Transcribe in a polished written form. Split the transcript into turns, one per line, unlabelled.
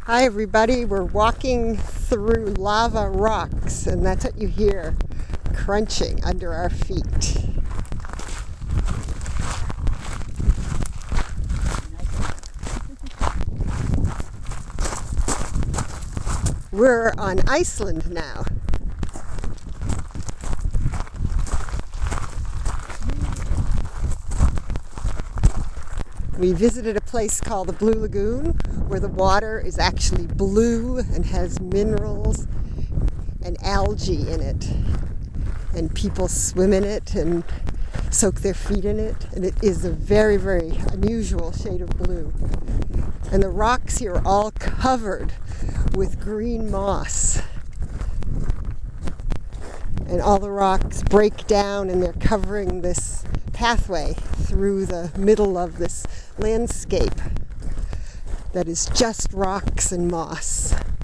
Hi everybody, we're walking through lava rocks and that's what you hear crunching under our feet. We're on Iceland now. We visited a place called the Blue Lagoon where the water is actually blue and has minerals and algae in it. And people swim in it and soak their feet in it. And it is a very, very unusual shade of blue. And the rocks here are all covered with green moss. And all the rocks break down and they're covering this pathway through the middle of this landscape that is just rocks and moss.